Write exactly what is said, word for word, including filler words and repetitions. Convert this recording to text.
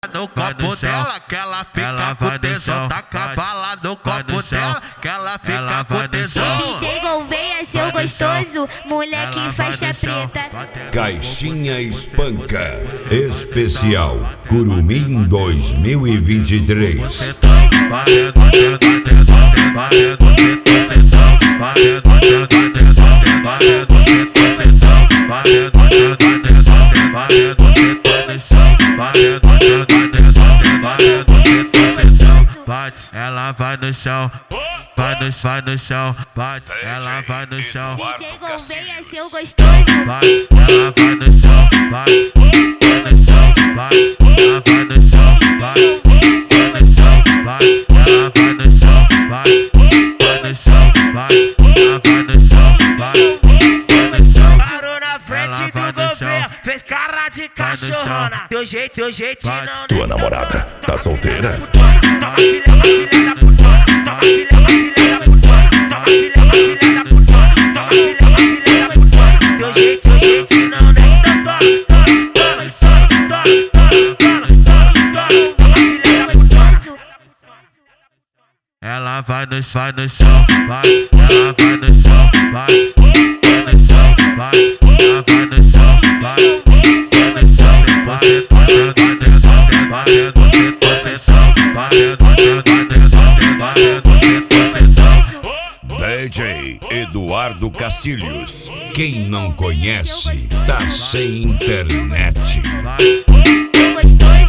No copo dela, que ela fica com tesão. Taca bala no copo dela, que ela fica com tesão. D J Gouveia, seu gostoso, moleque faixa preta. Caixinha Espanca Especial Curumim dois mil e vinte e três. Bate, ela vai no chão, vai no, vai no chão, bate, ela vai no chão. D J Gouveia, seu gostoso. Bate, ela vai no chão, bate, vai no chão, bate, ela vai no chão, bate, vai no chão, bate, ela vai no chão, bate, vai no chão, bate, ela vai no chão, bate, vai no chão. Parou na frente do Gouveia, fez cara de cachorrona. Teu jeito, teu jeito não. Tua namorada tá solteira? Toma filha, filha da putona. Toma filha, filha da putona. Toma filha, filha da putona. Toma filha, filha da putona. Teu jeito, teu jeito não, né? Então toma, toma, toma, toma, toma, toma filha da putona. Ela vai no, vai no chão, bate, ela vai no chão, bate, vai no chão, bate, ela vai no chão, bate, vai no chão, bate, batendo dentro, batendo sem concessão, batendo dentro, batendo sem concessão. D J Eduardo Castilhos. Quem não conhece, tá sem internet. Seu gostoso.